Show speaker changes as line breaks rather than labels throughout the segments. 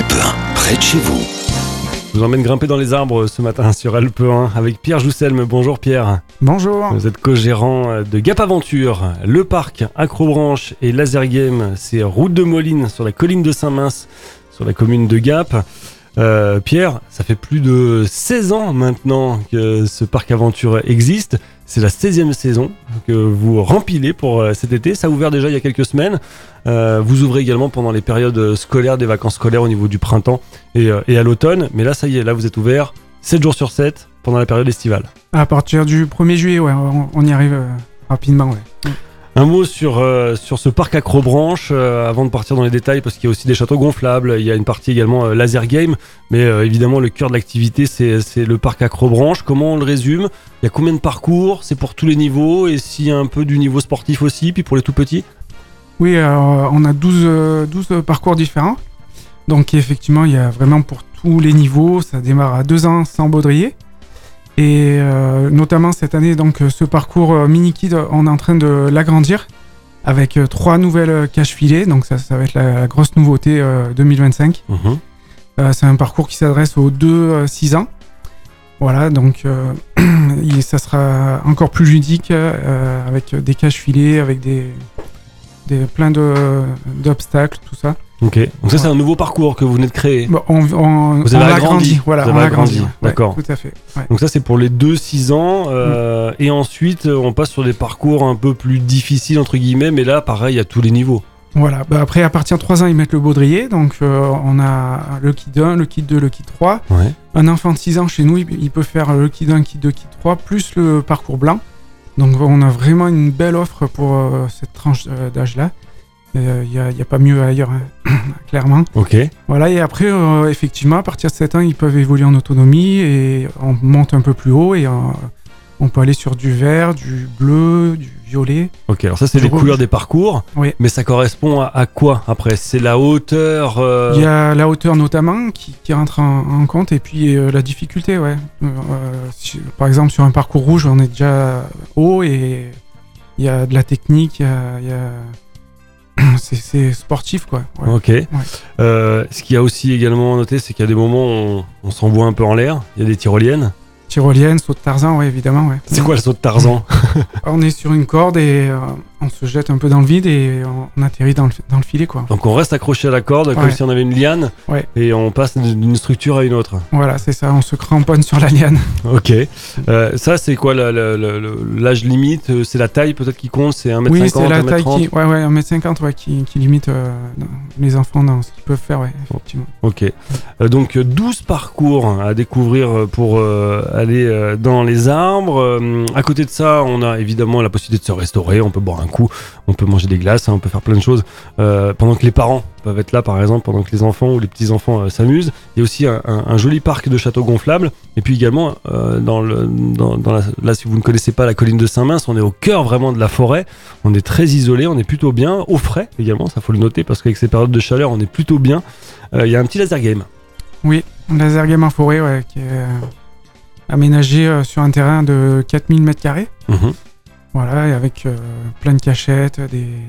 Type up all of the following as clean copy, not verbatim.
Alpe 1, près de chez vous.
Je vous emmène grimper dans les arbres ce matin sur Alpe 1 avec Pierre Jousselme. Bonjour Pierre.
Bonjour.
Vous êtes co-gérant de Gap Aventure, le parc Acrobranche et Laser Game. C'est route de Moline sur la colline de Saint-Mince, sur la commune de Gap. Pierre, ça fait plus de 16 ans maintenant que ce parc aventure existe. C'est la 16e saison que vous rempilez pour cet été. Ça a ouvert déjà il y a quelques semaines. Vous ouvrez également pendant les périodes scolaires, des vacances scolaires au niveau du printemps et à l'automne. Mais là, ça y est, là vous êtes ouvert 7 jours sur 7 pendant la période estivale.
À partir du 1er juillet, ouais, on y arrive rapidement. Ouais.
Un mot sur ce parc Acrobranche avant de partir dans les détails, parce qu'il y a aussi des châteaux gonflables, il y a une partie également laser game, mais évidemment le cœur de l'activité c'est le parc Acrobranche. Comment on le résume ? Il y a combien de parcours ? C'est pour tous les niveaux, et s'il y a un peu du niveau sportif aussi, puis pour les tout petits ?
Oui, on a 12 parcours différents, donc effectivement il y a vraiment pour tous les niveaux. Ça démarre à 2 ans sans baudrier. Et notamment cette année, donc ce parcours Mini Kid, on est en train de l'agrandir avec 3 nouvelles cages filets. Donc ça va être la grosse nouveauté 2025. C'est un parcours qui s'adresse aux 2-6 ans. Voilà, donc ça sera encore plus ludique avec des cages filets, avec plein d'obstacles, tout ça.
Ok, donc ça c'est un nouveau parcours que vous venez de créer.
Bon, vous
avez
agrandi. Voilà,
vous
on
avez
l'a
agrandi.
agrandi.
D'accord.
Ouais, tout à fait. Ouais.
Donc ça c'est pour les 2-6 ans et ensuite on passe sur des parcours un peu plus difficiles entre guillemets, mais là pareil à tous les niveaux.
Voilà, après à partir de 3 ans ils mettent le baudrier, donc on a le kit 1, le kit 2, le kit 3.
Ouais.
Un enfant de 6 ans chez nous il peut faire le kit 1, kit 2, kit 3 plus le parcours blanc. Donc on a vraiment une belle offre pour cette tranche d'âge là. Il y a pas mieux ailleurs, hein, clairement.
Ok.
Voilà, et après, effectivement, à partir de 7 ans, ils peuvent évoluer en autonomie et on monte un peu plus haut et on peut aller sur du vert, du bleu, du violet.
Ok, alors ça c'est les couleurs des parcours,
oui.
Mais ça correspond à quoi après ? C'est la hauteur
Il y a la hauteur notamment qui rentre en compte et puis la difficulté, ouais. Par exemple, sur un parcours rouge, on est déjà haut et il y a de la technique, il y a c'est sportif quoi. Ouais.
Ok. Ouais. Ce qu'il y a aussi également noté, c'est qu'il y a des moments où on s'envoie un peu en l'air. Il y a des tyroliennes.
Tyrolienne, saut de Tarzan, ouais, évidemment. Ouais.
C'est quoi le saut de Tarzan ?
On est sur une corde et on se jette un peu dans le vide et on atterrit dans le filet, quoi.
Donc on reste accroché à la corde comme si on avait une liane, et on passe d'une structure à une autre.
Voilà, c'est ça, on se cramponne sur la liane.
Ok. Ça, c'est quoi l'âge limite ? C'est la taille peut-être qui compte ? C'est 1m50,
oui, c'est la taille
1m30
ouais, 1m50 qui limite les enfants dans ce qu'ils peuvent faire, ouais, effectivement.
Ok. Donc 12 parcours à découvrir pour aller dans les arbres. À côté de ça, on a évidemment la possibilité de se restaurer, on peut boire un coup, on peut manger des glaces, on peut faire plein de choses pendant que les parents peuvent être là, par exemple, pendant que les enfants ou les petits-enfants s'amusent. Il y a aussi un joli parc de châteaux gonflables. Et puis également, là, si vous ne connaissez pas la colline de Saint-Mince, on est au cœur vraiment de la forêt. On est très isolé, on est plutôt bien, au frais également, ça faut le noter, parce qu'avec ces périodes de chaleur, on est plutôt bien. Il y a un petit laser game. Oui,
un laser game en forêt, ouais, qui est aménagé sur un terrain de 4000 m². Voilà, et avec plein de cachettes,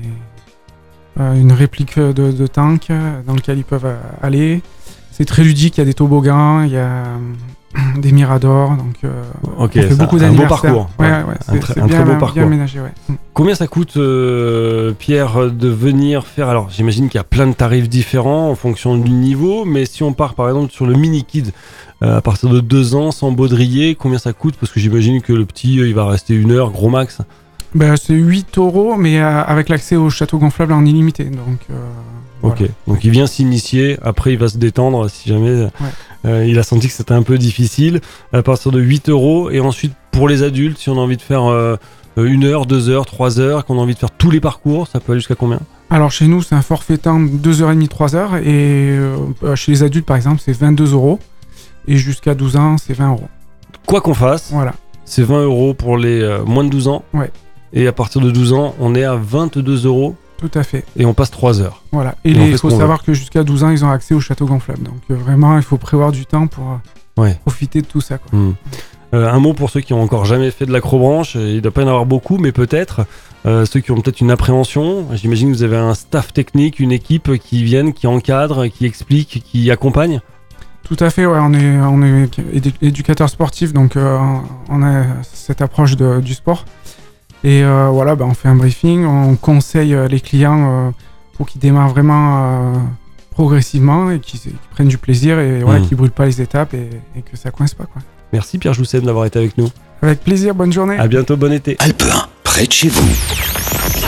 une réplique de tank dans lequel ils peuvent aller. C'est très ludique, il y a des toboggans, il y a des miradors, donc on fait beaucoup d'anniversaires.
Un beau parcours.
C'est
un
bien,
très beau parcours.
Bien aménagé, ouais.
Combien ça coûte, Pierre, de venir faire... Alors, j'imagine qu'il y a plein de tarifs différents en fonction du niveau, mais si on part par exemple sur le Mini Kid, à partir de 2 ans, sans baudrier, combien ça coûte ? Parce que j'imagine que le petit, il va rester 1 heure, gros max.
C'est 8€, mais avec l'accès au château gonflable en illimité. Donc,
ok, voilà. Donc il vient s'initier, après il va se détendre si jamais il a senti que c'était un peu difficile. À partir de 8€, et ensuite pour les adultes, si on a envie de faire 1 heure, 2 heures, 3 heures, qu'on a envie de faire tous les parcours, ça peut aller jusqu'à combien ?
Alors chez nous, c'est un forfait temps 2h30, 3h, et chez les adultes par exemple, c'est 22€, et jusqu'à 12 ans, c'est 20€.
Quoi qu'on fasse,
voilà.
C'est 20€ pour les moins de 12 ans.
Ouais.
Et à partir de 12 ans, on est à 22€.
Tout à fait.
Et on passe 3 heures.
Voilà. Et il faut savoir que jusqu'à 12 ans, ils ont accès au château gonflable. Donc vraiment, il faut prévoir du temps pour profiter de tout ça, quoi.
Un mot pour ceux qui n'ont encore jamais fait de l'acrobranche, il ne doit pas y en avoir beaucoup, mais peut-être ceux qui ont peut-être une appréhension. J'imagine que vous avez un staff technique, une équipe qui viennent, qui encadre, qui explique, qui accompagne.
Tout à fait, ouais, on est éducateur sportif, donc on a cette approche du sport. Et voilà, on fait un briefing, on conseille les clients pour qu'ils démarrent vraiment progressivement et qu'ils prennent du plaisir et voilà, qu'ils brûlent pas les étapes et que ça coince pas, quoi.
Merci Pierre Joussen d'avoir été avec nous.
Avec plaisir, bonne journée.
À bientôt, bon été.
Alpe 1, près de chez vous.